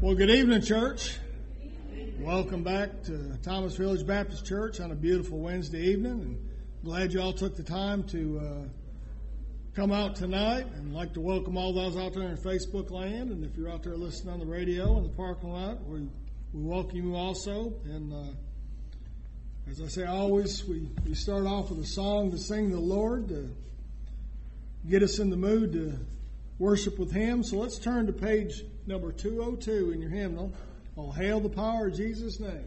Well, good evening, church. Welcome back to Thomas Village Baptist Church on a beautiful Wednesday evening. And glad you all took the time to come out tonight. And I'd like to welcome all those out there in Facebook land. And if you're out there listening on the radio in the parking lot, we welcome you also. And as I say always, we start off with a song to sing to the Lord to get us in the mood to worship with Him. So let's turn to page number 202 in your hymnal. Oh, hail the power of Jesus' name.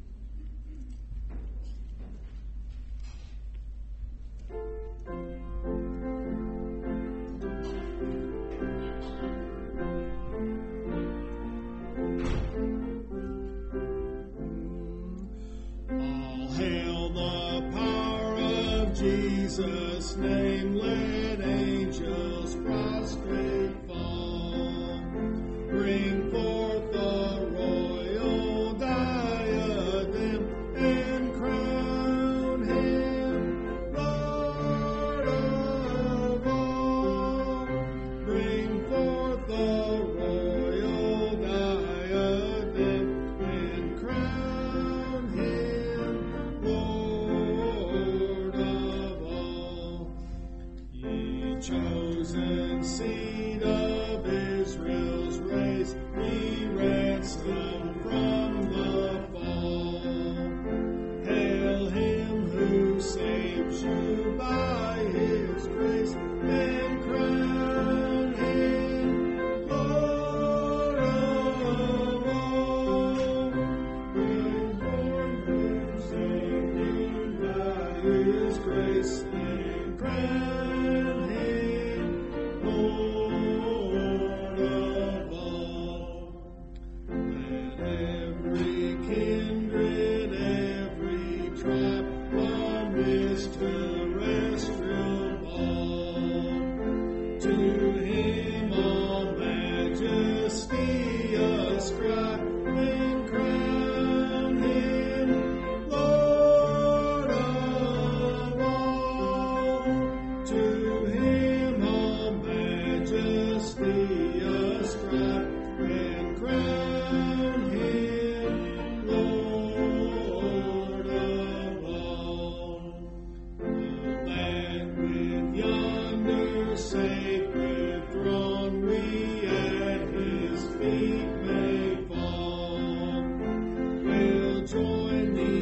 All hail the power of Jesus' name. Let angels prostrate fall. Bring forth the royal diadem and crown Him Lord of all. Bring forth the royal diadem and crown Him Lord of all. Ye chosen seed of Israel's race, He ransomed from the fall. Hail Him who saves you by His grace, and crown Him Lord of all. Bring forth Him saved you by His grace, and crown Him Lord of all. Let every kindred, every tribe, from this terrestrial ball, to Him all majesty ascribe, and crown Him Lord of all. To Him all majesty ascribe, and crown Him Lord of all. The land with yonder sacred throne, we at His feet may fall. We'll join the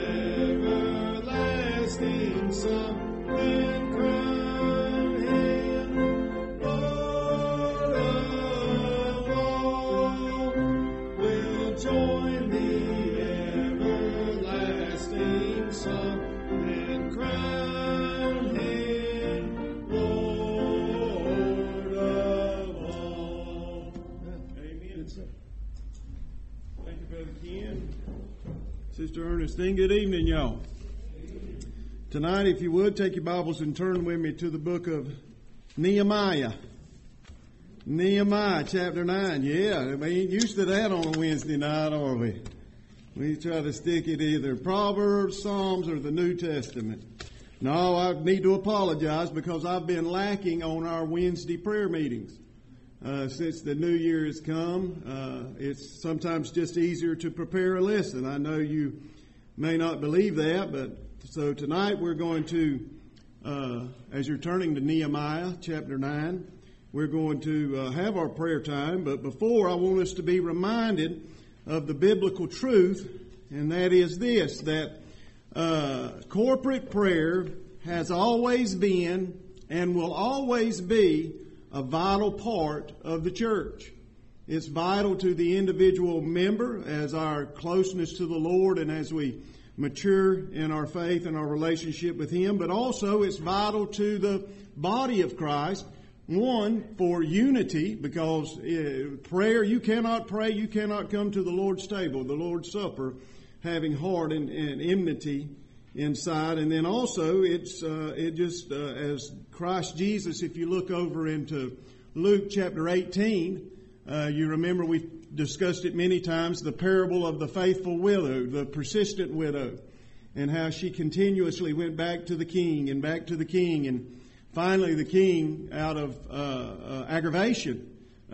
everlasting song, and crown Him Lord of all. We'll join the everlasting song, and crown Him Lord of all. Amen. Thank you, Brother Ken. Sister Ernestine, good evening, y'all. Tonight, if you would, take your Bibles and turn with me to the book of Nehemiah. Nehemiah, chapter 9. Yeah, we ain't used to that on a Wednesday night, are we? We try to stick it either Proverbs, Psalms, or the New Testament. No, I need to apologize because I've been lacking on our Wednesday prayer meetings. Since the new year has come, it's sometimes just easier to prepare a lesson. I know you may not believe that, but so tonight we're going to, as you're turning to Nehemiah chapter 9, we're going to have our prayer time. But before, I want us to be reminded of the biblical truth, and that is this, that corporate prayer has always been and will always be a vital part of the church. It's vital to the individual member as our closeness to the Lord and as we mature in our faith and our relationship with Him, but also it's vital to the body of Christ. One, for unity, because prayer, you cannot pray, you cannot come to the Lord's table, the Lord's Supper, having heart and enmity inside. And then also, as Christ Jesus, if you look over into Luke chapter 18, you remember we've discussed it many times, the parable of the faithful widow, the persistent widow, and how she continuously went back to the king and back to the king. And finally the king, out of aggravation,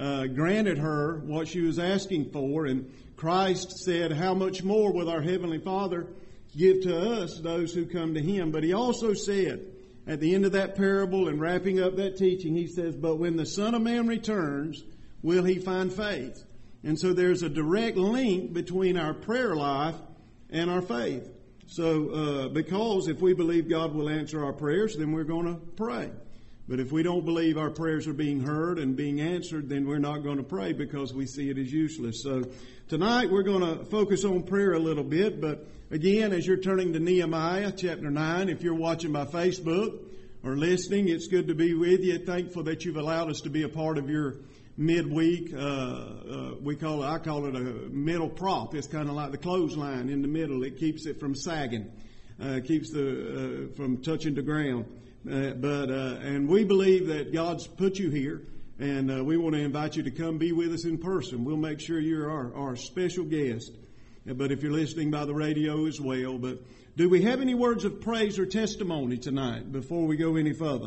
granted her what she was asking for. And Christ said, how much more will our Heavenly Father give to us, those who come to Him? But He also said, at the end of that parable and wrapping up that teaching, He says, but when the Son of Man returns, will He find faith? And so there's a direct link between our prayer life and our faith. So, because if we believe God will answer our prayers, then we're going to pray. But if we don't believe our prayers are being heard and being answered, then we're not going to pray because we see it as useless. So tonight we're going to focus on prayer a little bit. But again, as you're turning to Nehemiah chapter 9, if you're watching by Facebook or listening, it's good to be with you. Thankful that you've allowed us to be a part of your midweek. I call it a middle prop. It's kind of like the clothesline in the middle. It keeps it from sagging, keeps from touching the ground. And we believe that God's put you here, and we want to invite you to come be with us in person. We'll make sure you're our special guest. But if you're listening by the radio as well. But do we have any words of praise or testimony tonight before we go any further?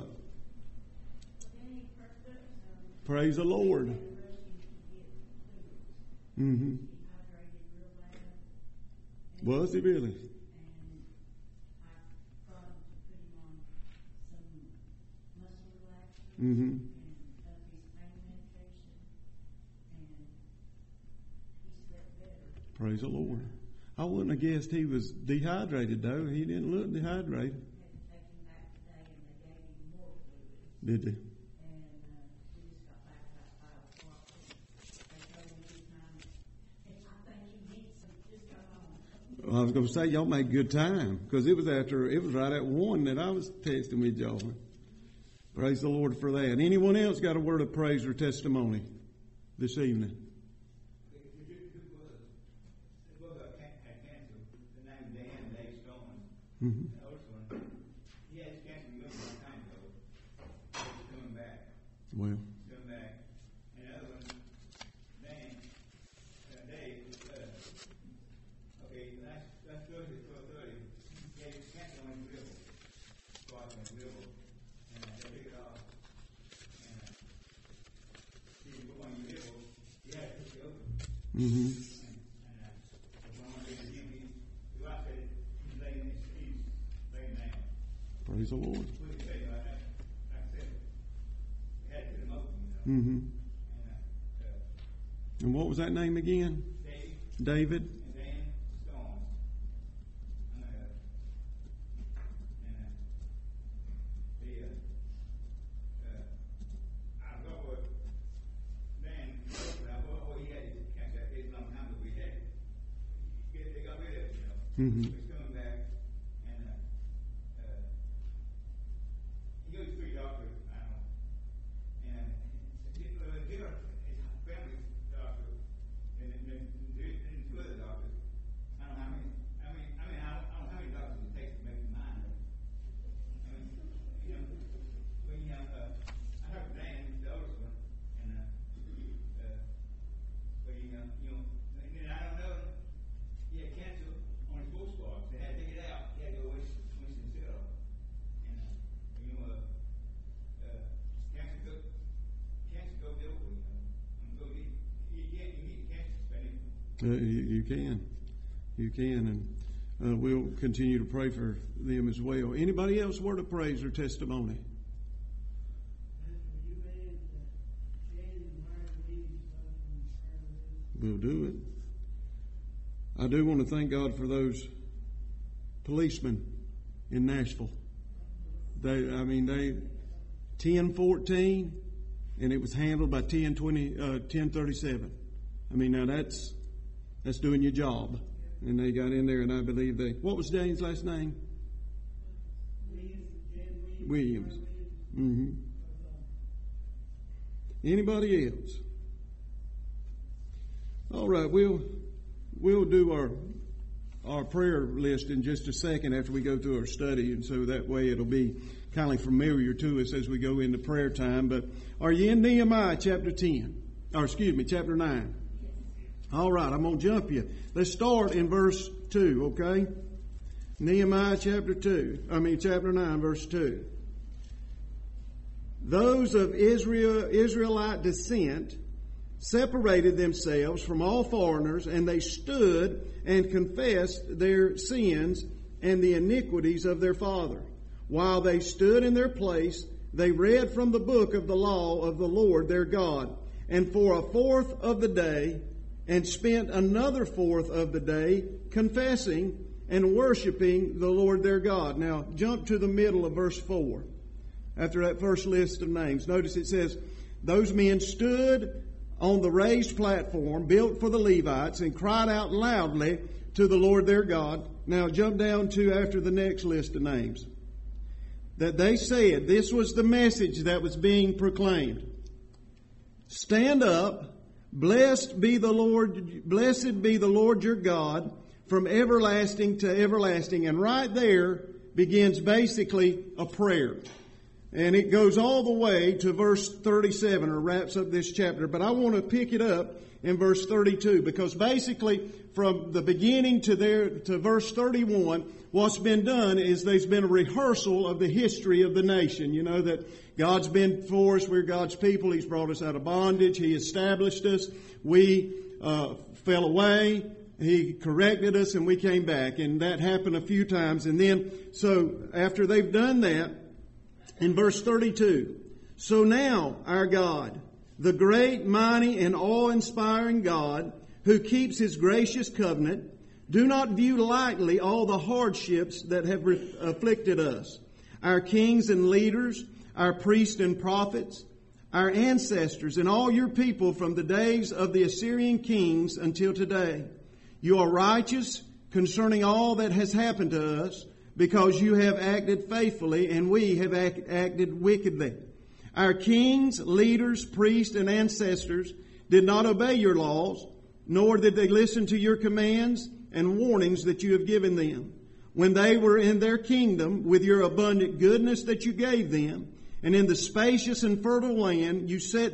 Praise the Lord. Mm-hmm. Was he really? Mm-hmm. Praise the Lord. I wouldn't have guessed he was dehydrated, though. He didn't look dehydrated. Did they? I was going to say, y'all made good time, because it was right at 1 that I was texting with y'all. Praise the Lord for that. Anyone else got a word of praise or testimony this evening? Mm-hmm. He had cancer a long time ago. He's coming back. Well. Coming back. And the other one, Dave, okay, last Thursday, 12:30, he had cancer on his liver. Spot on his liver. And they took it off. And he didn't go on your liver. He had to put it open. Mm-hmm. Praise the Lord. Mm-hmm. And what was that name again? David. Mm-hmm. You can, and we'll continue to pray for them as well. Anybody else word of praise or testimony? We'll do it. I do want to thank God for those policemen in Nashville. They 10:14, and it was handled by 10:37. I mean, now that's doing your job. And they got in there, and I believe what was Jane's last name? Williams. Mm-hmm. Anybody else? All right, we'll do our prayer list in just a second after we go through our study, and so that way it'll be kind of familiar to us as we go into prayer time. But are you in Nehemiah chapter 9? All right, I'm going to jump you. Let's start in verse 2, okay? Nehemiah chapter 9, verse 2. Those of Israelite descent separated themselves from all foreigners, and they stood and confessed their sins and the iniquities of their father. While they stood in their place, they read from the book of the law of the Lord their God, and for a fourth of the day, and spent another fourth of the day confessing and worshiping the Lord their God. Now, jump to the middle of verse 4. After that first list of names, notice it says, those men stood on the raised platform built for the Levites and cried out loudly to the Lord their God. Now, jump down to after the next list of names. That they said, this was the message that was being proclaimed. Stand up, blessed be the Lord your God, from everlasting to everlasting. And right there begins basically a prayer. And it goes all the way to verse 37, or wraps up this chapter. But I want to pick it up in verse 32, because basically from the beginning to verse 31, what's been done is there's been a rehearsal of the history of the nation. You know that God's been for us. We're God's people. He's brought us out of bondage. He established us. We fell away. He corrected us, and we came back. And that happened a few times. And then, so after they've done that, in verse 32, so now our God, the great, mighty, and awe-inspiring God, who keeps His gracious covenant, do not view lightly all the hardships that have afflicted us, our kings and leaders, our priests and prophets, our ancestors, and all your people from the days of the Assyrian kings until today. You are righteous concerning all that has happened to us, because you have acted faithfully and we have acted wickedly. Our kings, leaders, priests, and ancestors did not obey your laws, nor did they listen to your commands and warnings that you have given them. When they were in their kingdom, with your abundant goodness that you gave them, and in the spacious and fertile land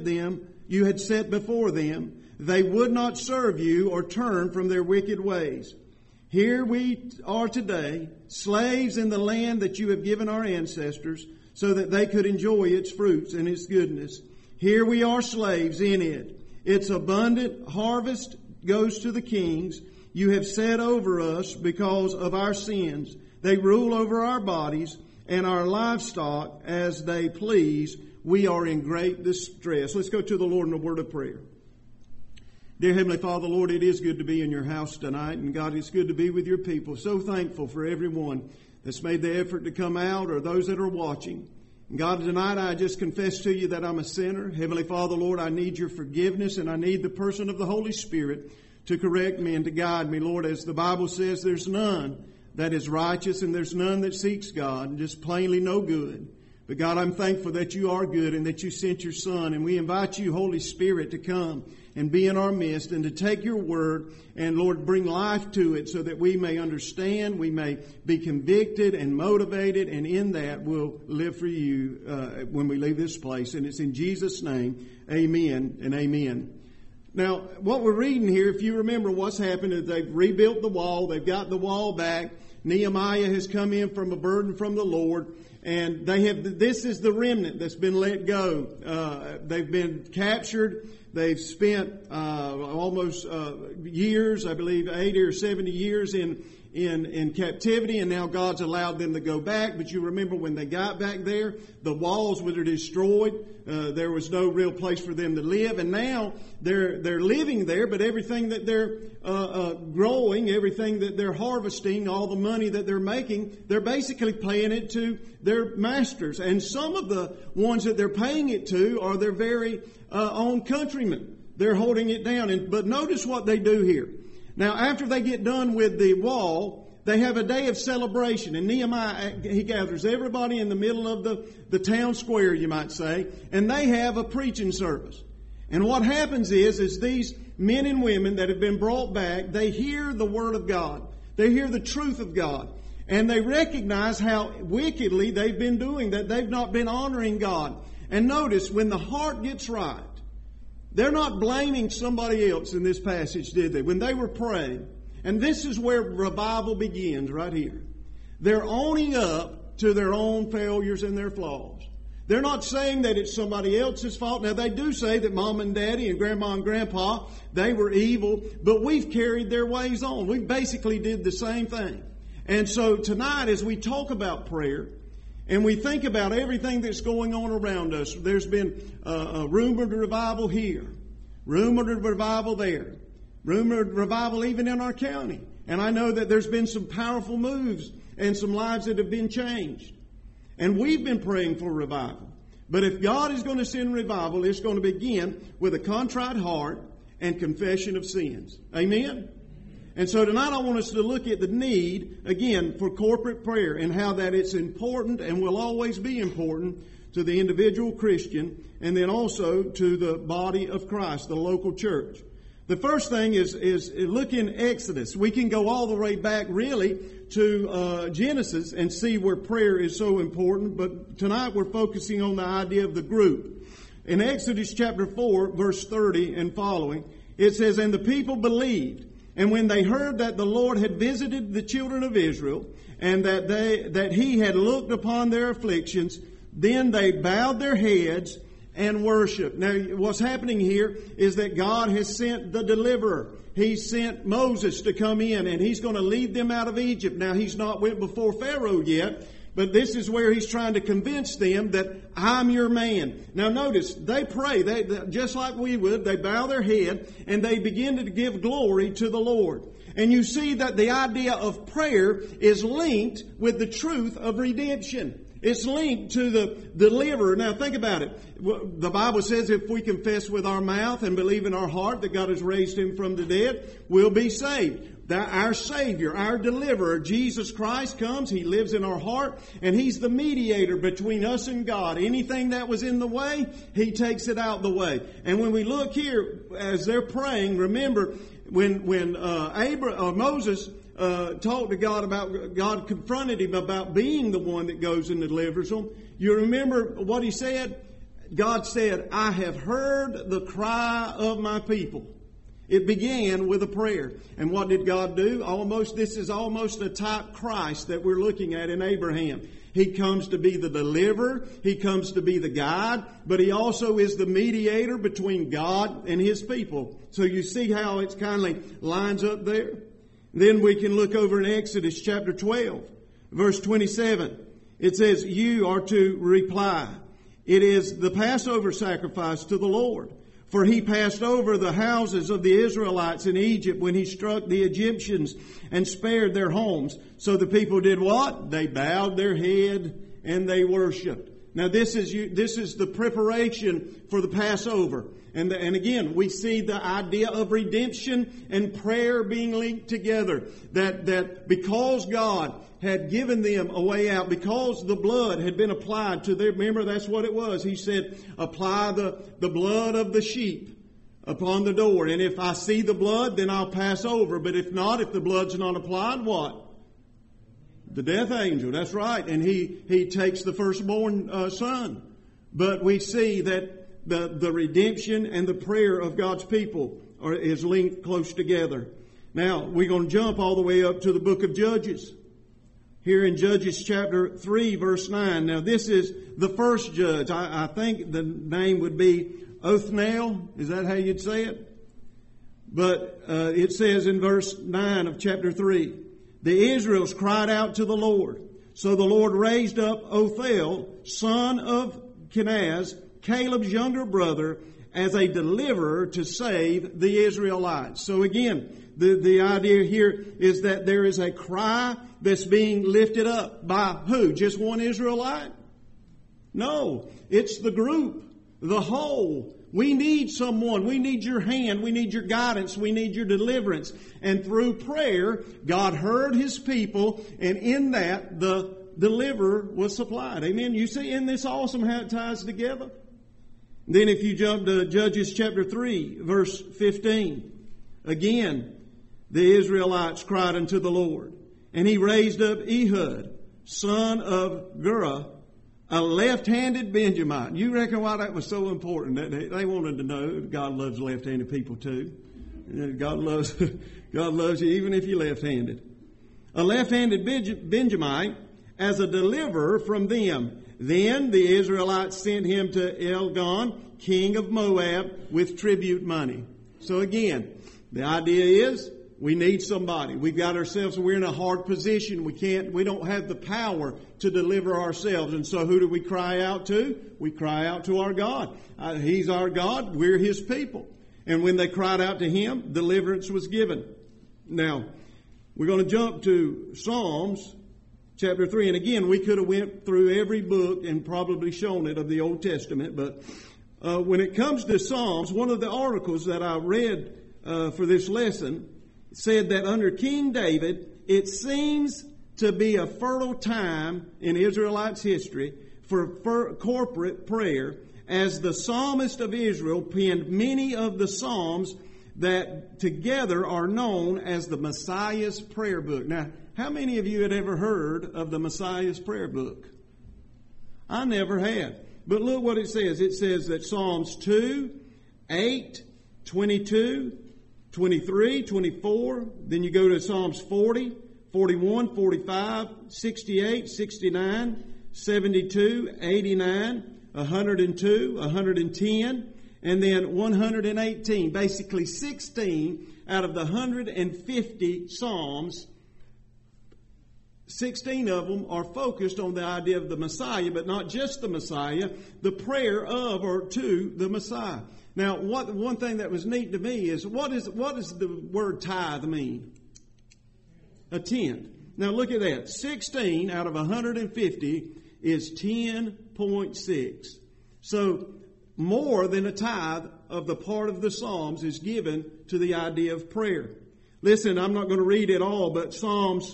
you had set before them, they would not serve you or turn from their wicked ways. Here we are today, slaves in the land that you have given our ancestors, so that they could enjoy its fruits and its goodness. Here we are slaves in it. Its abundant harvest goes to the kings. You have set over us because of our sins. They rule over our bodies and our livestock as they please. We are in great distress. Let's go to the Lord in a word of prayer. Dear Heavenly Father, Lord, it is good to be in your house tonight. And God, it's good to be with your people. So thankful for everyone that's made the effort to come out, or those that are watching. And God, tonight I just confess to you that I'm a sinner. Heavenly Father, Lord, I need your forgiveness, and I need the person of the Holy Spirit to correct me and to guide me. Lord, as the Bible says, there's none that is righteous, and there's none that seeks God, and just plainly no good. But God, I'm thankful that you are good and that you sent your Son. And we invite you, Holy Spirit, to come and be in our midst and to take your word and, Lord, bring life to it so that we may understand, we may be convicted and motivated, and in that we'll live for you when we leave this place. And it's in Jesus' name, amen and amen. Now, what we're reading here, if you remember what's happened, is they've rebuilt the wall. They've got the wall back. Nehemiah has come in from a burden from the Lord. And this is the remnant that's been let go. They've been captured. They've spent almost years, I believe 80 or 70 years in captivity, and now God's allowed them to go back. But you remember when they got back there, the walls were destroyed. There was no real place for them to live, and now they're living there. But everything that they're growing, everything that they're harvesting, all the money that they're making, they're basically paying it to their masters. And some of the ones that they're paying it to are their very own countrymen. They're holding it down. But notice what they do here. Now, after they get done with the wall, they have a day of celebration. And Nehemiah, he gathers everybody in the middle of the town square, you might say, and they have a preaching service. And what happens is these men and women that have been brought back, they hear the Word of God. They hear the truth of God. And they recognize how wickedly they've been doing, that they've not been honoring God. And notice, when the heart gets right, they're not blaming somebody else in this passage, did they? When they were praying, and this is where revival begins right here. They're owning up to their own failures and their flaws. They're not saying that it's somebody else's fault. Now, they do say that Mom and Daddy and Grandma and Grandpa, they were evil, but we've carried their ways on. We basically did the same thing. And so tonight, as we talk about prayer, and we think about everything that's going on around us, there's been a rumored revival here, rumored revival there, rumored revival even in our county. And I know that there's been some powerful moves and some lives that have been changed. And we've been praying for revival. But if God is going to send revival, it's going to begin with a contrite heart and confession of sins. Amen? And so tonight I want us to look at the need, again, for corporate prayer and how that it's important and will always be important to the individual Christian and then also to the body of Christ, the local church. The first thing is look in Exodus. We can go all the way back really to Genesis and see where prayer is so important, but tonight we're focusing on the idea of the group. In Exodus chapter 4, verse 30 and following, it says, "And the people believed, and when they heard that the Lord had visited the children of Israel, and that He had looked upon their afflictions, then they bowed their heads and worship." Now, what's happening here is that God has sent the deliverer. He sent Moses to come in, and He's going to lead them out of Egypt. Now, He's not went before Pharaoh yet, but this is where He's trying to convince them that I'm your man. Now, notice, they pray. They just like we would. They bow their head, and they begin to give glory to the Lord. And you see that the idea of prayer is linked with the truth of redemption. It's linked to the deliverer. Now think about it. The Bible says if we confess with our mouth and believe in our heart that God has raised Him from the dead, we'll be saved. That our Savior, our deliverer, Jesus Christ comes. He lives in our heart and He's the mediator between us and God. Anything that was in the way, He takes it out the way. And when we look here, as they're praying, remember when Moses talked to God about, God confronted him about being the one that goes and delivers them. You remember what he said? God said, "I have heard the cry of my people." It began with a prayer. And what did God do? This is almost a type Christ that we're looking at in Abraham. He comes to be the deliverer. He comes to be the guide. But He also is the mediator between God and His people. So you see how it kind of lines up there? Then we can look over in Exodus chapter 12, verse 27. It says, "You are to reply, it is the Passover sacrifice to the Lord. For He passed over the houses of the Israelites in Egypt when He struck the Egyptians and spared their homes." So the people did what? They bowed their head and they worshiped. Now this is the preparation for the Passover. And again, we see the idea of redemption and prayer being linked together. That because God had given them a way out, because the blood had been applied to their, remember that's what it was. He said, "Apply the blood of the sheep upon the door. And if I see the blood, then I'll pass over. But if not, if the blood's not applied, what? The death angel." That's right. And he takes the firstborn son. But we see that the redemption and the prayer of God's people is linked close together. Now, we're going to jump all the way up to the book of Judges. Here in Judges chapter 3, verse 9. Now, this is the first judge. I think the name would be Othniel. Is that how you'd say it? But it says in verse 9 of chapter 3, "The Israelites cried out to the Lord. So the Lord raised up Othniel, son of Kenaz, Caleb's younger brother, as a deliverer to save the Israelites." So again, the idea here is that there is a cry that's being lifted up by who? Just one Israelite? No, it's the group, the whole. We need someone. We need your hand. We need your guidance. We need your deliverance. And through prayer, God heard His people, and in that, the deliverer was supplied. Amen. You see, isn't this awesome how it ties together? Then if you jump to Judges chapter 3, verse 15. Again, the Israelites cried unto the Lord. And He raised up Ehud, son of Gurah, a left-handed Benjamite. You reckon why that was so important? That they wanted to know that God loves left-handed people too. God loves you even if you're left-handed. A left-handed Benjamite as a deliverer from them. Then the Israelites sent him to Elgon, king of Moab, with tribute money. So again, the idea is we need somebody. We've got ourselves, we're in a hard position. We don't have the power to deliver ourselves. And so who do we cry out to? We cry out to our God. He's our God. We're His people. And when they cried out to Him, deliverance was given. Now, we're going to jump to Psalms chapter 3. And again, we could have went through every book and probably shown it of the Old Testament. But when it comes to Psalms, one of the articles that I read for this lesson said that under King David, it seems to be a fertile time in Israelites' history for corporate prayer, as the psalmist of Israel penned many of the psalms that together are known as the Messiah's Prayer Book. Now, how many of you had ever heard of the Messiah's Prayer Book? I never had. But look what it says. It says that Psalms 2, 8, 22, 23, 24, then you go to Psalms 40, 41, 45, 68, 69, 72, 89, 102, 110, and then 118. Basically 16 out of the 150 Psalms, 16 of them are focused on the idea of the Messiah, but not just the Messiah, the prayer of or to the Messiah. Now, one thing that was neat to me is what does the word tithe mean? A tenth. Now look at that. 16 out of 150 is 10.6. So more than a tithe of the part of the Psalms is given to the idea of prayer. Listen, I'm not going to read it all, but Psalms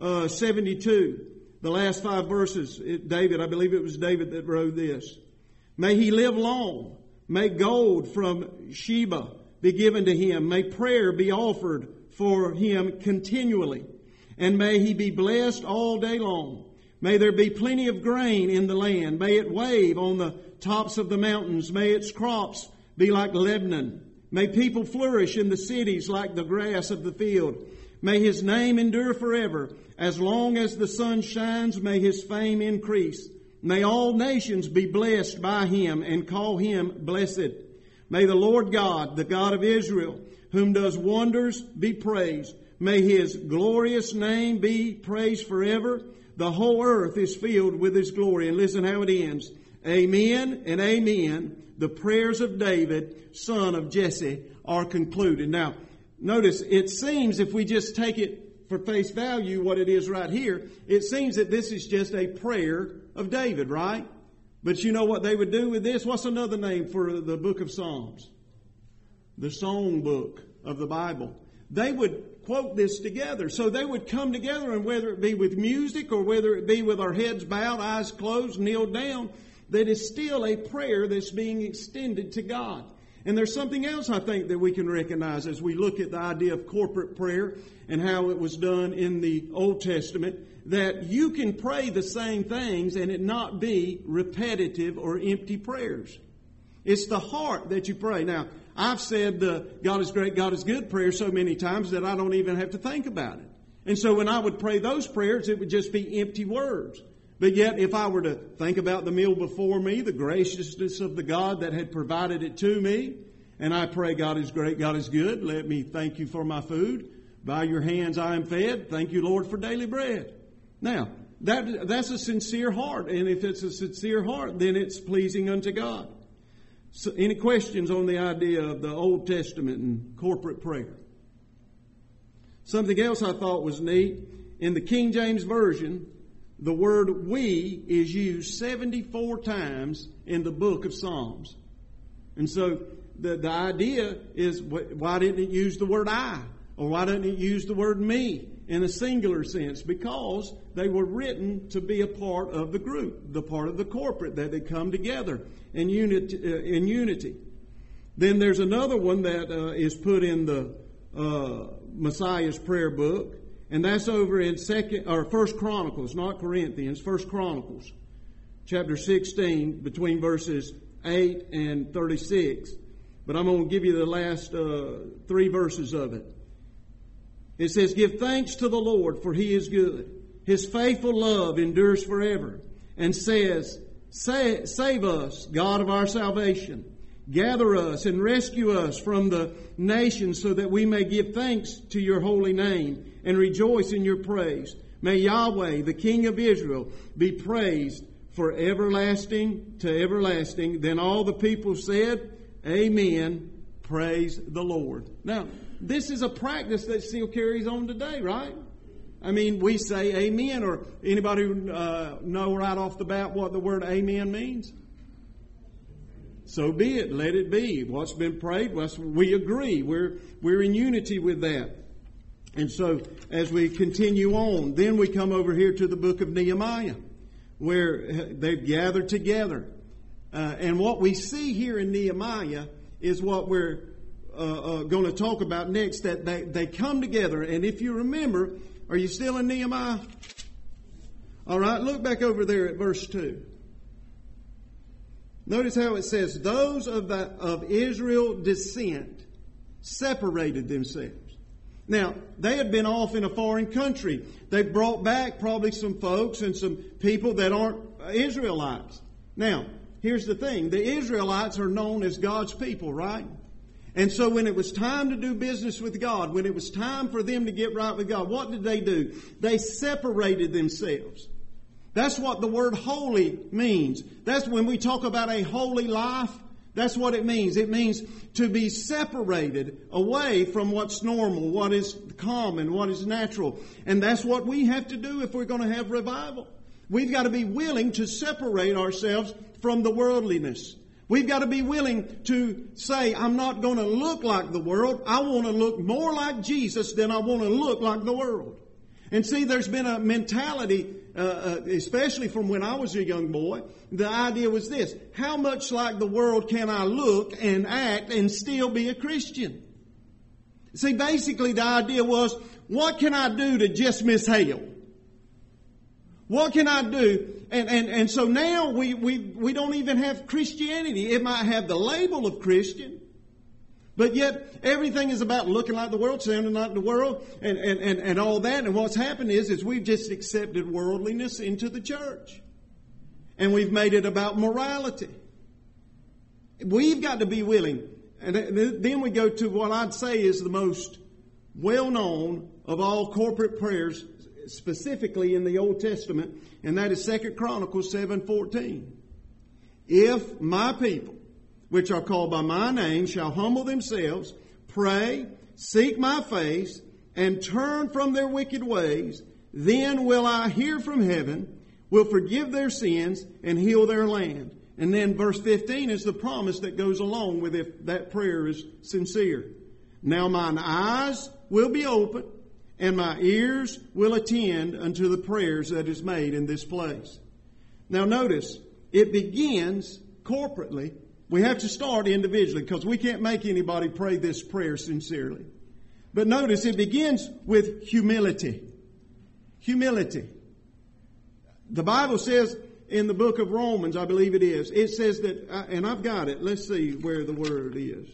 72, the last 5 verses, I believe it was David that wrote this. May he live long. May gold from Sheba be given to him. May prayer be offered for him continually. And may he be blessed all day long. May there be plenty of grain in the land. May it wave on the tops of the mountains. May its crops be like Lebanon. May people flourish in the cities like the grass of the field. May his name endure forever. As long as the sun shines, may his fame increase. May all nations be blessed by him and call him blessed. May the Lord God, the God of Israel, whom does wonders, be praised. May his glorious name be praised forever. The whole earth is filled with his glory. And listen how it ends. Amen and amen. The prayers of David, son of Jesse, are concluded. Now, notice, it seems if we just take it for face value, what it is right here, it seems that this is just a prayer of David, right? But you know what they would do with this? What's another name for the book of Psalms? The song book of the Bible. They would quote this together. So they would come together, and whether it be with music or whether it be with our heads bowed, eyes closed, kneeled down, that is still a prayer that's being extended to God. And there's something else I think that we can recognize as we look at the idea of corporate prayer and how it was done in the Old Testament, that you can pray the same things and it not be repetitive or empty prayers. It's the heart that you pray. Now, I've said the God is great, God is good prayer so many times that I don't even have to think about it. And so when I would pray those prayers, it would just be empty words. But yet, if I were to think about the meal before me, the graciousness of the God that had provided it to me, and I pray, God is great, God is good, let me thank you for my food. By your hands I am fed. Thank you, Lord, for daily bread. Now, that's a sincere heart. And if it's a sincere heart, then it's pleasing unto God. So, any questions on the idea of the Old Testament and corporate prayer? Something else I thought was neat. In the King James Version, the word we is used 74 times in the book of Psalms. And so the idea is, why didn't it use the word I? Or why didn't it use the word me in a singular sense? Because they were written to be a part of the group, the part of the corporate, that they come together in unity. Then there's another one that is put in the Messiah's prayer book. And that's over in 1 Chronicles, not Corinthians, 1 Chronicles, chapter 16, between verses 8 and 36. But I'm going to give you the last 3 verses of it. It says, "Give thanks to the Lord, for he is good. His faithful love endures forever." And says, Save us, God of our salvation. Gather us and rescue us from the nations so that we may give thanks to your holy name and rejoice in your praise. May Yahweh, the King of Israel, be praised for everlasting to everlasting. Then all the people said, Amen. Praise the Lord. Now, this is a practice that still carries on today, right? I mean, we say amen, or anybody know right off the bat what the word amen means? So be it. Let it be. What's been prayed, we agree. We're in unity with that. And so, as we continue on, then we come over here to the book of Nehemiah, where they've gathered together. And what we see here in Nehemiah is what we're going to talk about next, that they come together. And if you remember, are you still in Nehemiah? All right, look back over there at verse 2. Notice how it says, those of Israel descent separated themselves. Now, they had been off in a foreign country. They brought back probably some folks and some people that aren't Israelites. Now, here's the thing. The Israelites are known as God's people, right? And so when it was time to do business with God, when it was time for them to get right with God, what did they do? They separated themselves. That's what the word holy means. That's when we talk about a holy life. That's what it means. It means to be separated away from what's normal, what is common, what is natural. And that's what we have to do if we're going to have revival. We've got to be willing to separate ourselves from the worldliness. We've got to be willing to say, I'm not going to look like the world. I want to look more like Jesus than I want to look like the world. And see, there's been a mentality, especially from when I was a young boy. The idea was this: how much like the world can I look and act and still be a Christian? See, basically the idea was, what can I do to just miss hell? What can I do? And so now we don't even have Christianity. It might have the label of Christian, but yet everything is about looking like the world, sounding like the world, and all that. And what's happened is we've just accepted worldliness into the church. And we've made it about morality. We've got to be willing. And then we go to what I'd say is the most well-known of all corporate prayers, specifically in the Old Testament, and that is 2 Chronicles 7:14. If my people, which are called by my name, shall humble themselves, pray, seek my face, and turn from their wicked ways, then will I hear from heaven, will forgive their sins, and heal their land. And then verse 15 is the promise that goes along with if that prayer is sincere. Now mine eyes will be open, and my ears will attend unto the prayers that is made in this place. Now notice, it begins corporately. We have to start individually because we can't make anybody pray this prayer sincerely. But notice, it begins with humility. Humility. The Bible says in the book of Romans, I believe it says that, and I've got it. Let's see where the word is.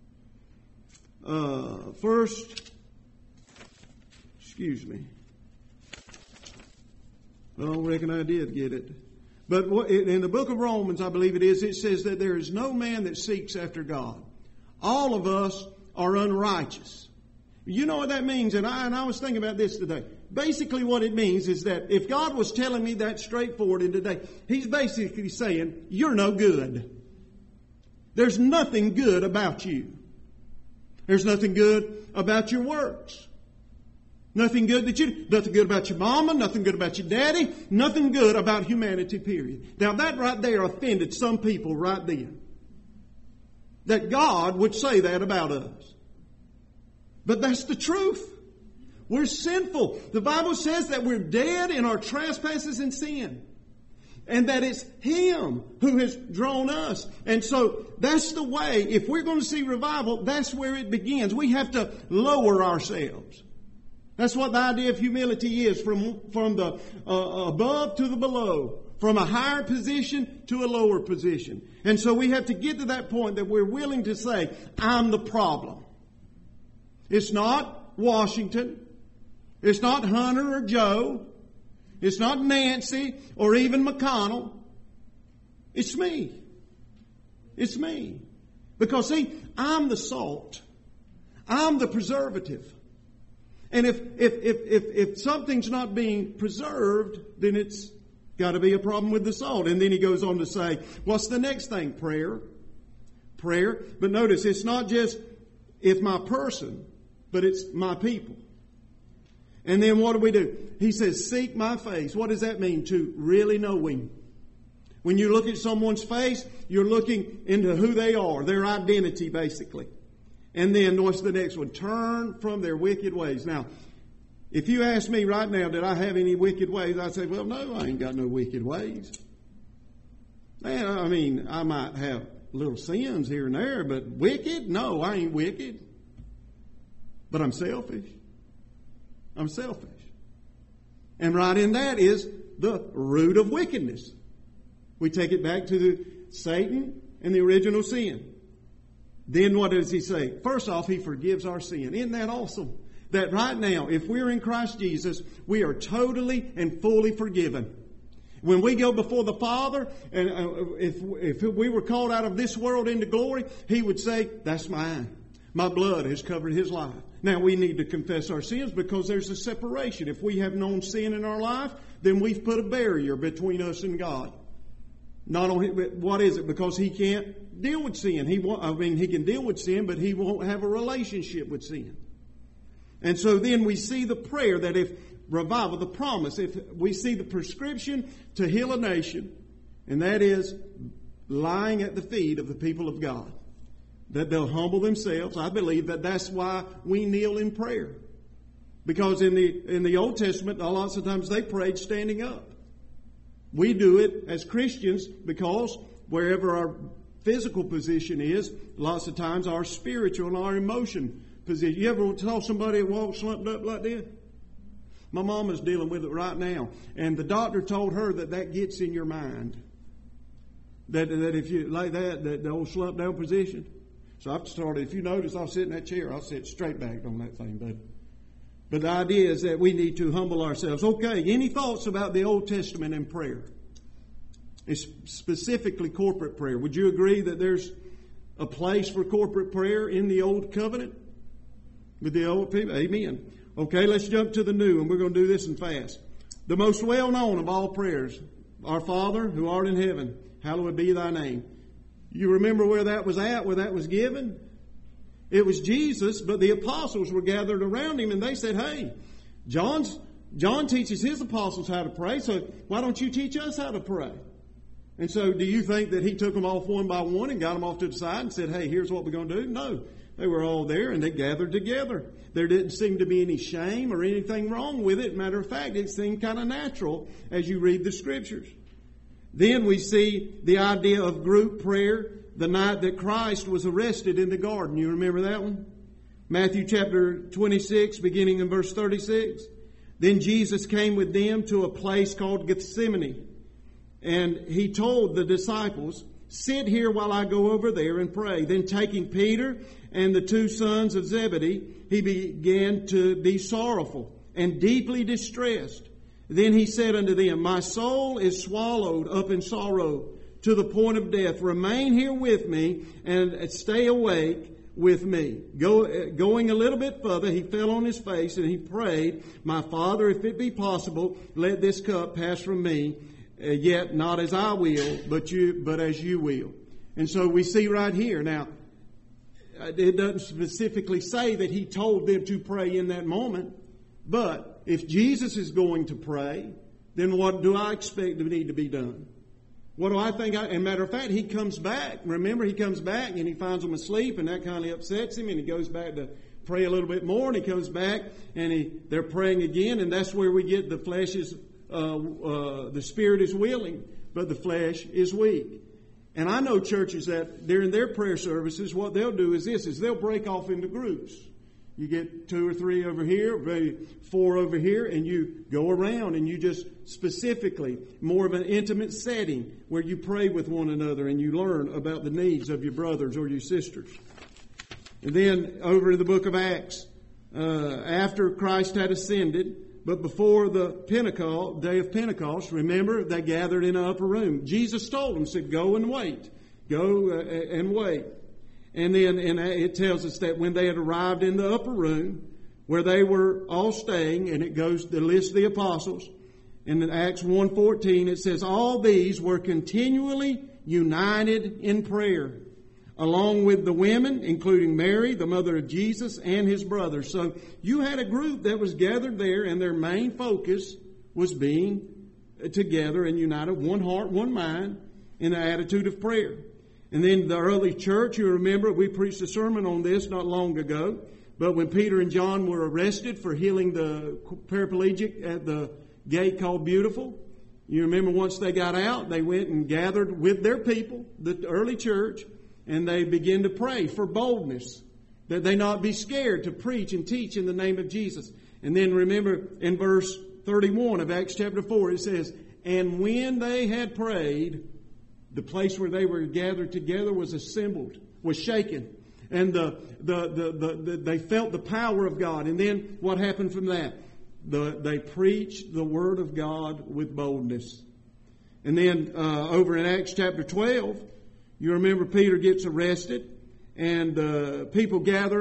I don't reckon I did get it. But in the book of Romans, I believe it says that there is no man that seeks after God. All of us are unrighteous. You know what that means? And I was thinking about this today. Basically what it means is that if God was telling me that straightforward in today, He's basically saying, you're no good. There's nothing good about you. There's nothing good about your works. Nothing good nothing good about your mama, nothing good about your daddy, nothing good about humanity, period. Now that right there offended some people right then. That God would say that about us. But that's the truth. We're sinful. The Bible says that we're dead in our trespasses and sin. And that it's Him who has drawn us. And so that's the way, if we're going to see revival, that's where it begins. We have to lower ourselves. That's what the idea of humility is, from the above to the below, from a higher position to a lower position. And so we have to get to that point that we're willing to say, I'm the problem. It's not Washington. It's not Hunter or Joe. It's not Nancy or even McConnell. It's me. It's me. Because see, I'm the salt. I'm the preservative. And if something's not being preserved, then it's got to be a problem with the salt. And then he goes on to say, what's the next thing? Prayer. Prayer. But notice, it's not just it's my person, but it's my people. And then what do? He says, seek my face. What does that mean? To really know Him. When you look at someone's face, you're looking into who they are, their identity basically. And then what's the next one? Turn from their wicked ways. Now, if you ask me right now, did I have any wicked ways? I'd say, well, no, I ain't got no wicked ways. Man, I mean, I might have little sins here and there, but wicked? No, I ain't wicked. But I'm selfish. I'm selfish. And right in that is the root of wickedness. We take it back to Satan and the original sin. Then what does he say? First off, he forgives our sin. Isn't that awesome? That right now, if we're in Christ Jesus, we are totally and fully forgiven. When we go before the Father, and if we were called out of this world into glory, He would say, that's mine. My blood has covered His life. Now we need to confess our sins because there's a separation. If we have known sin in our life, then we've put a barrier between us and God. Not only, what is it? Because He can't deal with sin. He can deal with sin, but He won't have a relationship with sin. And so then we see the prayer that if revival, the promise, if we see the prescription to heal a nation, and that is lying at the feet of the people of God. That they'll humble themselves. I believe that that's why we kneel in prayer. Because in the Old Testament, lots of times they prayed standing up. We do it as Christians because wherever our physical position is, lots of times our spiritual and our emotion position. You ever saw somebody walk slumped up like that? My mom is dealing with it right now. And the doctor told her that gets in your mind. That if you like that the old slump down position. So I've started, if you notice, I'll sit in that chair. I'll sit straight back on that thing, buddy. But the idea is that we need to humble ourselves. Okay, any thoughts about the Old Testament and prayer? It's specifically corporate prayer. Would you agree that there's a place for corporate prayer in the Old Covenant? With the old people? Amen. Okay, let's jump to the new, and we're going to do this in fast. The most well-known of all prayers, Our Father, who art in heaven, hallowed be thy name. You remember where that was at, where that was given? It was Jesus, but the apostles were gathered around Him and they said, hey, John teaches his apostles how to pray, so why don't you teach us how to pray? And so do you think that He took them off one by one and got them off to the side and said, hey, here's what we're going to do? No, they were all there and they gathered together. There didn't seem to be any shame or anything wrong with it. Matter of fact, it seemed kind of natural as you read the Scriptures. Then we see the idea of group prayer the night that Christ was arrested in the garden. You remember that one? Matthew chapter 26, beginning in verse 36. Then Jesus came with them to a place called Gethsemane. And He told the disciples, sit here while I go over there and pray. Then taking Peter and the two sons of Zebedee, He began to be sorrowful and deeply distressed. Then He said unto them, my soul is swallowed up in sorrow to the point of death. Remain here with me and stay awake with me. Going a little bit further, He fell on His face and He prayed, my Father, if it be possible, let this cup pass from me. Yet not as I will, but as you will. And so we see right here. Now, it doesn't specifically say that He told them to pray in that moment. But if Jesus is going to pray, then what do I expect to need to be done? What do I think? And matter of fact, He comes back. Remember, He comes back and He finds them asleep, and that kind of upsets Him, and He goes back to pray a little bit more, and He comes back and they're praying again, and that's where we get the flesh is. The spirit is willing, but the flesh is weak. And I know churches that during their prayer services, what they'll do is they'll break off into groups. You get 2 or 3 over here, maybe 4 over here, and you go around and you just specifically, more of an intimate setting where you pray with one another and you learn about the needs of your brothers or your sisters. And then over in the book of Acts, after Christ had ascended, But before the day of Pentecost, remember, they gathered in an upper room. Jesus told them, said, go and wait. Go and wait. And then it tells us that when they had arrived in the upper room, where they were all staying, and it goes to list the apostles, and in Acts 1:14 it says, all these were continually united in prayer, along with the women, including Mary, the mother of Jesus, and his brothers. So you had a group that was gathered there, and their main focus was being together and united, one heart, one mind, in an attitude of prayer. And then the early church, you remember, we preached a sermon on this not long ago, but when Peter and John were arrested for healing the paraplegic at the gate called Beautiful, you remember once they got out, they went and gathered with their people, the early church, and they began to pray for boldness, that they not be scared to preach and teach in the name of Jesus. And then remember in verse 31 of Acts chapter 4, it says, and when they had prayed, the place where they were gathered together was assembled, was shaken. And they felt the power of God. And then what happened from that? They preached the Word of God with boldness. And then over in Acts chapter 12, you remember Peter gets arrested, and people gather,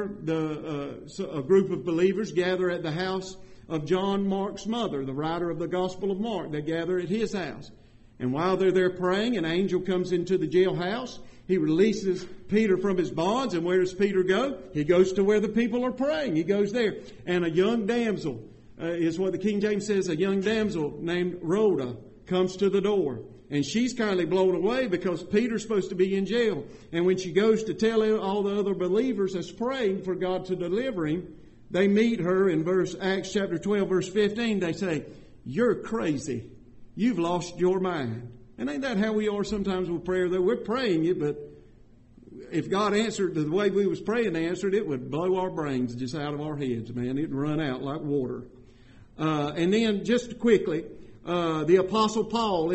a group of believers gather at the house of John Mark's mother, the writer of the Gospel of Mark. They gather at his house. And while they're there praying, an angel comes into the jailhouse. He releases Peter from his bonds, and where does Peter go? He goes to where the people are praying. He goes there. And a young damsel, is what the King James says, a young damsel named Rhoda comes to the door. And she's kindly blown away because Peter's supposed to be in jail. And when she goes to tell all the other believers that's praying for God to deliver him, they meet her in Acts chapter 12, verse 15. They say, you're crazy. You've lost your mind. And ain't that how we are sometimes with prayer? Though we're praying it, but if God answered the way we was praying answered, it would blow our brains just out of our heads, man. It'd run out like water. And then just quickly, the Apostle Paul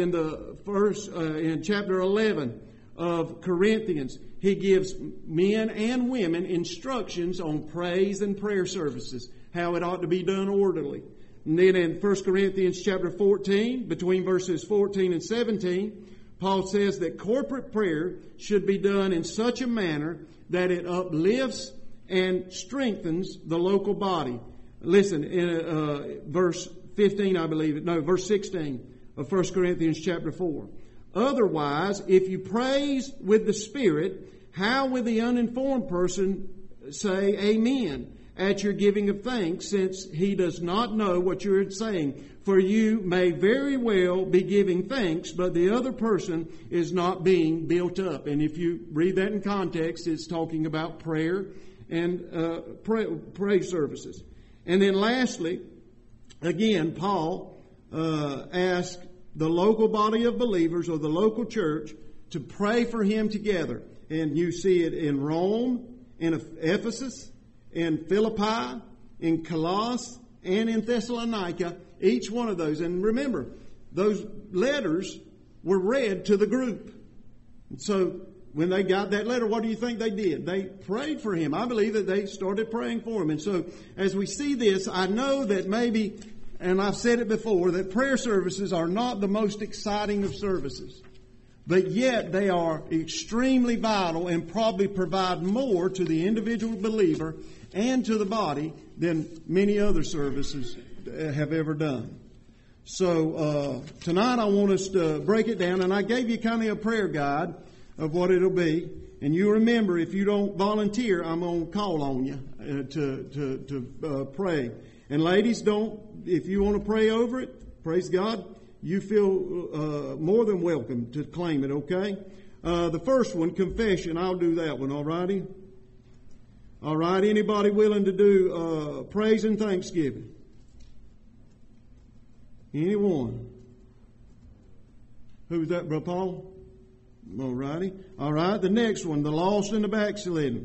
in chapter 11 of Corinthians, he gives men and women instructions on praise and prayer services, how it ought to be done orderly. And then in 1 Corinthians chapter 14, between verses 14 and 17, Paul says that corporate prayer should be done in such a manner that it uplifts and strengthens the local body. Listen, in verse 15, I believe, verse 16 of 1 Corinthians chapter 4. Otherwise, if you praise with the Spirit, how will the uninformed person say amen at your giving of thanks, since he does not know what you're saying? For you may very well be giving thanks, but the other person is not being built up. And if you read that in context, it's talking about prayer and praise services. And then lastly, again, Paul asked the local body of believers or the local church to pray for him together. And you see it in Rome, in Ephesus, in Philippi, in Colossus, and in Thessalonica, each one of those. And remember, those letters were read to the group. And so when they got that letter, what do you think they did? They prayed for him. I believe that they started praying for him. And so as we see this, I know that maybe, and I've said it before, that prayer services are not the most exciting of services. But yet they are extremely vital and probably provide more to the individual believer and to the body than many other services have ever done. So tonight I want us to break it down, and I gave you kind of a prayer guide of what it'll be. And you remember, if you don't volunteer, I'm going to call on you to pray. And ladies, if you want to pray over it, praise God, you feel more than welcome to claim it, okay? The first one, confession, I'll do that one, all righty? All right, anybody willing to do praise and thanksgiving? Anyone? Who's that, Brother Paul? All righty. All right, the next one, the lost and the backslidden.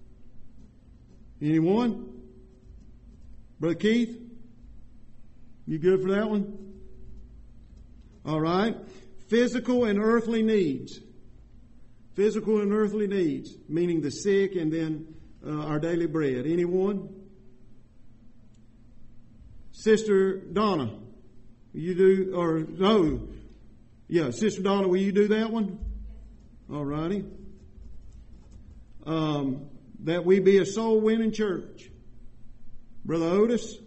Anyone? Brother Keith? You good for that one? All right. Physical and earthly needs. Physical and earthly needs, meaning the sick and then our daily bread. Anyone? Sister Donna, will you do, or no, yeah, Sister Donna, will you do that one? All righty. That we be a soul winning church. Brother Otis,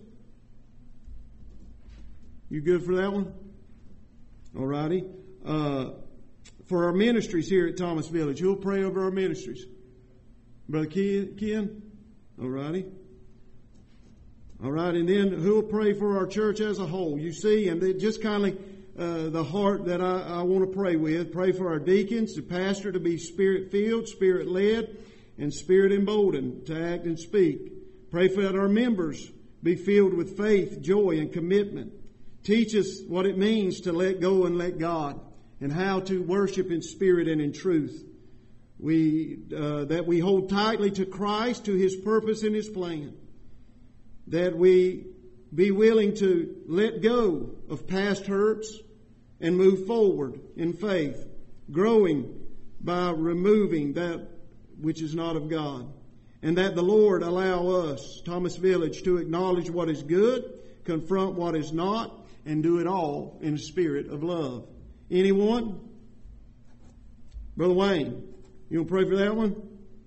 you good for that one? All righty. For our ministries here at Thomas Village, who'll pray over our ministries? Brother Ken? All righty. All right, and then who'll pray for our church as a whole? You see, and just kindly the heart that I want to pray with. Pray for our deacons, the pastor to be Spirit-filled, Spirit-led, and Spirit-emboldened to act and speak. Pray for that our members be filled with faith, joy, and commitment. Teach us what it means to let go and let God, and how to worship in spirit and in truth. That we hold tightly to Christ, to His purpose and His plan. That we be willing to let go of past hurts and move forward in faith, growing by removing that which is not of God. And that the Lord allow us, Thomas Village, to acknowledge what is good, confront what is not, and do it all in a spirit of love. Anyone? Brother Wayne, you want to pray for that one?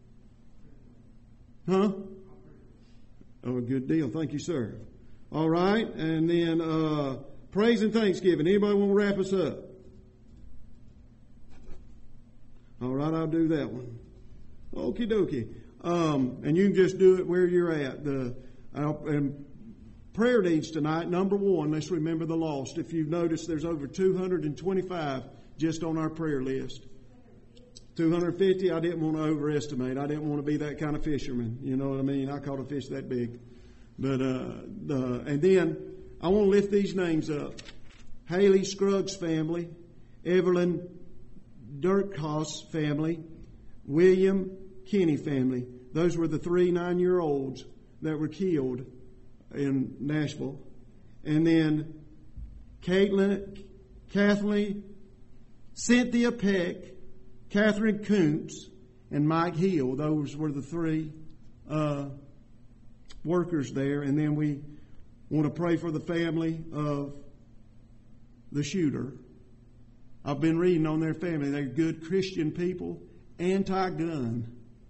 Huh? Oh, good deal. Thank you, sir. All right. And then praise and thanksgiving. Anybody want to wrap us up? All right, I'll do that one. Okie dokie. And you can just do it where you're at. And prayer needs tonight, number one, let's remember the lost. If you've noticed, there's over 225 just on our prayer list. 250, I didn't want to overestimate. I didn't want to be that kind of fisherman. You know what I mean? I caught a fish that big. But, and then I want to lift these names up. Haley Scruggs family, Evelyn Dirkhaus family, William Kinney family. Those were the 3 9-year-olds that were killed in Nashville. And then Kathleen, Cynthia Peck, Catherine Koontz, and Mike Hill. Those were the 3 workers there. And then we want to pray for the family of the shooter. I've been reading on their family. They're good Christian people, anti-gun.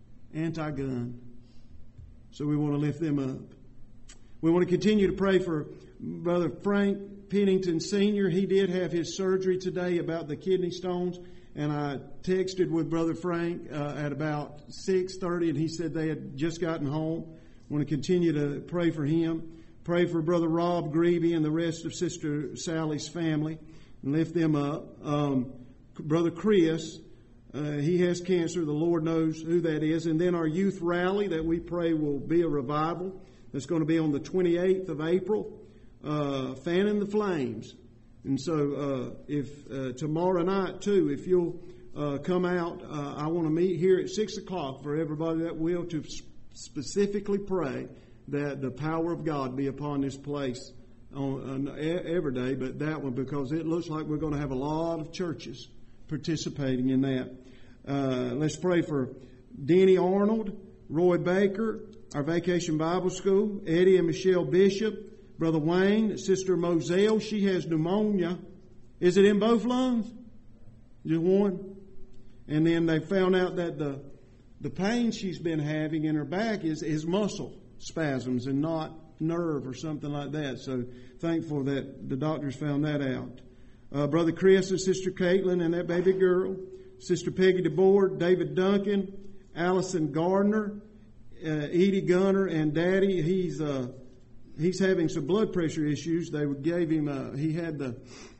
So we want to lift them up. We want to continue to pray for Brother Frank Pennington Sr. He did have his surgery today about the kidney stones. And I texted with Brother Frank at about 6:30, and he said they had just gotten home. I want to continue to pray for him. Pray for Brother Rob Greeby and the rest of Sister Sally's family and lift them up. Brother Chris, he has cancer. The Lord knows who that is. And then our youth rally that we pray will be a revival. That's going to be on the 28th of April, fanning the flames. And so if tomorrow night, too, if you'll come out, I want to meet here at 6 o'clock for everybody that will to specifically pray that the power of God be upon this place on every day, but that one because it looks like we're going to have a lot of churches participating in that. Let's pray for Denny Arnold, Roy Baker, our Vacation Bible School, Eddie and Michelle Bishop, Brother Wayne, Sister Moselle. She has pneumonia. Is it in both lungs? Just one? And then they found out that the pain she's been having in her back is muscle spasms and not nerve or something like that. So thankful that the doctors found that out. Brother Chris and Sister Caitlin and that baby girl, Sister Peggy DeBoer, David Duncan, Allison Gardner, Edie Gunner, and Daddy. He's having some blood pressure issues. They gave him he had the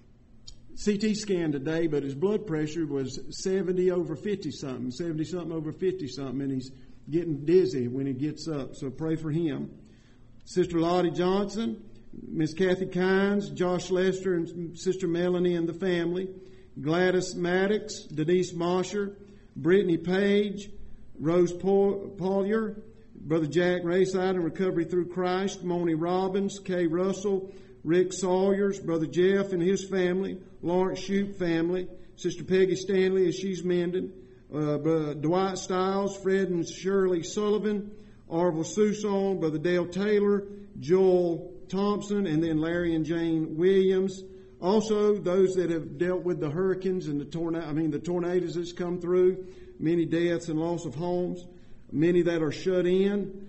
CT scan today, but his blood pressure was 70 over 50 something, 70 something over 50 something, and he's getting dizzy when he gets up. So pray for him. Sister Lottie Johnson, Miss Kathy Kynes, Josh Lester, and Sister Melanie and the family, Gladys Maddox, Denise Mosher, Brittany Page, Rose Pollier, Brother Jack Rayside in Recovery Through Christ, Moni Robbins, Kay Russell, Rick Sawyers, Brother Jeff and his family, Lawrence Shoup family, Sister Peggy Stanley as she's mending, Dwight Stiles, Fred and Shirley Sullivan, Arvel Suson, Brother Dale Taylor, Joel Thompson, and then Larry and Jane Williams. Also, those that have dealt with the hurricanes and the tornadoes that's come through, many deaths and loss of homes, many that are shut in,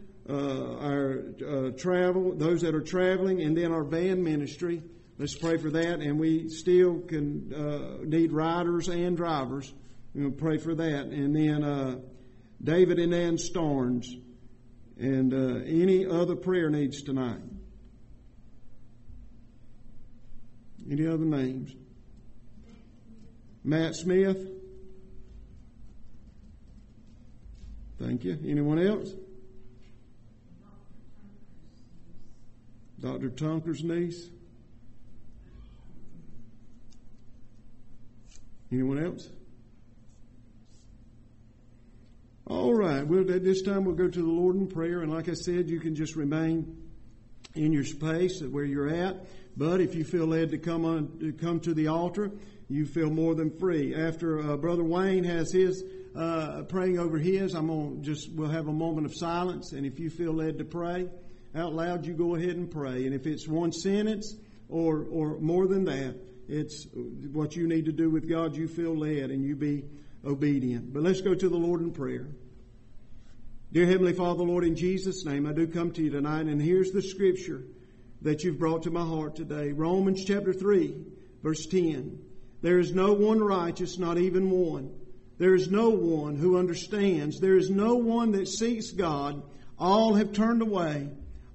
those that are traveling, and then our van ministry. Let's pray for that, and we still can need riders and drivers. We're going to pray for that, and then David and Ann Starnes, and any other prayer needs tonight. Any other names? Matt Smith. Thank you. Anyone else? Dr. Tunker's niece. Anyone else? All right. Well, at this time we'll go to the Lord in prayer. And like I said, you can just remain in your space where you're at. But if you feel led to come to the altar, you feel more than free. After Brother Wayne has his praying over his, we'll have a moment of silence. And if you feel led to pray out loud, you go ahead and pray. And if it's one sentence or more than that, it's what you need to do with God. You feel led and you be obedient. But let's go to the Lord in prayer. Dear Heavenly Father, Lord, in Jesus' name, I do come to you tonight, and here's the scripture that you've brought to my heart today. Romans chapter 3, verse 10. There is no one righteous, not even one. There is no one who understands. There is no one that seeks God. All have turned away.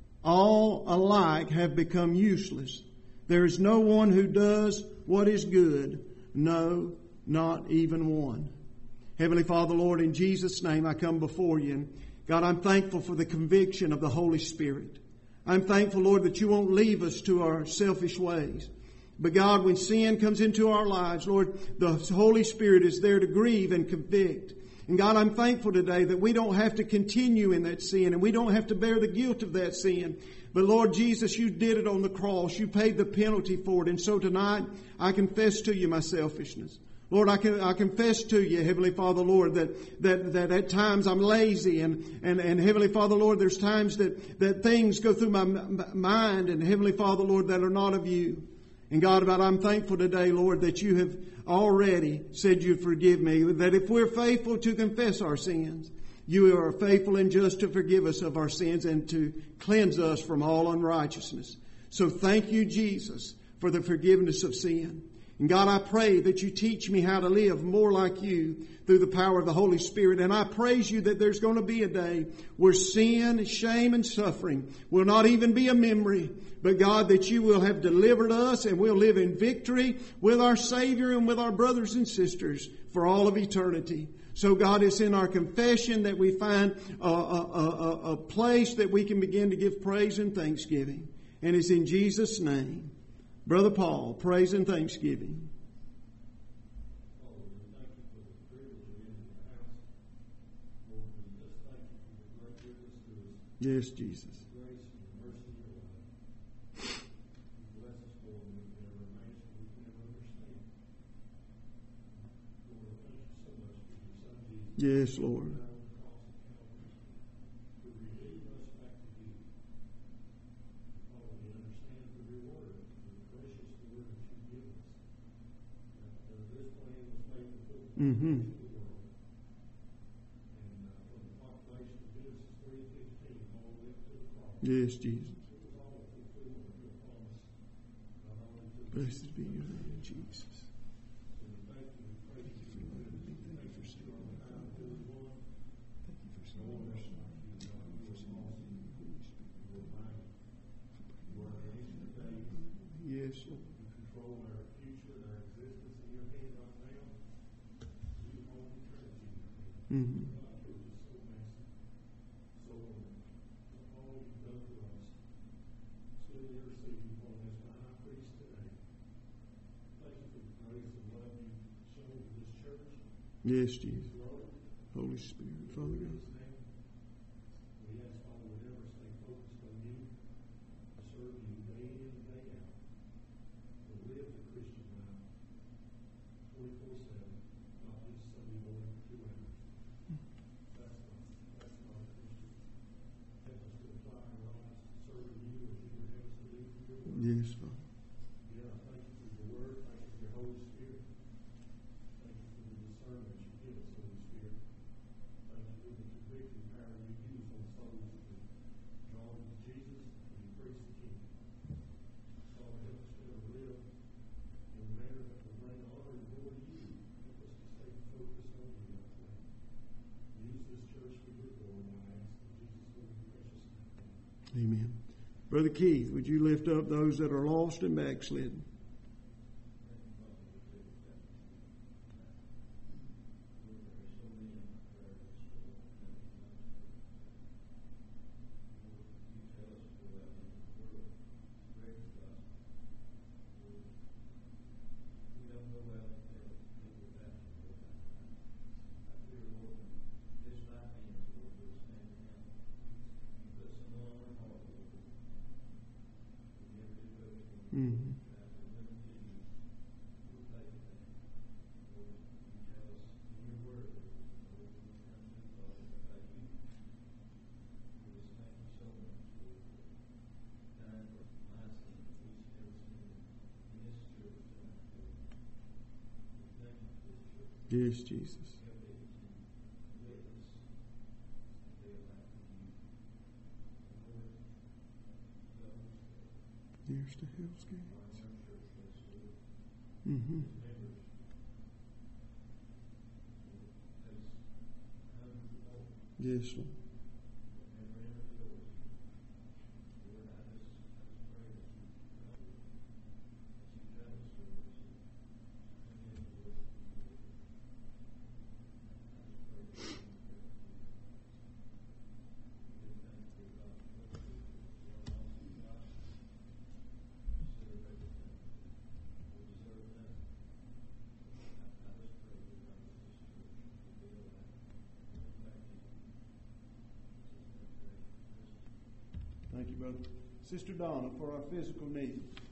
All alike have become useless. There is no one who does what is good. No, not even one. Heavenly Father, Lord, in Jesus' name I come before you. And God, I'm thankful for the conviction of the Holy Spirit. I'm thankful, Lord, that you won't leave us to our selfish ways. But God, when sin comes into our lives, Lord, the Holy Spirit is there to grieve and convict. And God, I'm thankful today that we don't have to continue in that sin and we don't have to bear the guilt of that sin. But Lord Jesus, you did it on the cross. You paid the penalty for it. And so tonight, I confess to you my selfishness. Lord, I confess to you, Heavenly Father, Lord, that at times I'm lazy and Heavenly Father, Lord, there's times that things go through my mind and Heavenly Father, Lord, that are not of you. And God, but I'm thankful today, Lord, that you have already said you'd forgive me, that if we're faithful to confess our sins, you are faithful and just to forgive us of our sins and to cleanse us from all unrighteousness. So thank you, Jesus, for the forgiveness of sin. And God, I pray that you teach me how to live more like you through the power of the Holy Spirit. And I praise you that there's going to be a day where sin, shame, and suffering will not even be a memory. But God, that you will have delivered us and we'll live in victory with our Savior and with our brothers and sisters for all of eternity. So God, it's in our confession that we find a place that we can begin to give praise and thanksgiving. And it's in Jesus' name. Brother Paul, praise and thanksgiving. Yes, Jesus. Yes, Lord. Mm-hmm. Yes, Jesus. Blessed be your name, Jesus. Yes, Lord. Mm-hmm. Yes, Jesus. Holy Spirit, Father God. Amen. Brother Keith, would you lift up those that are lost and backslidden? Mm-hmm. Yes, Jesus. Here's to Hell's Gates. Mm-hmm. Yes, Lord. Thank you, brother. Sister Donna, for our physical needs.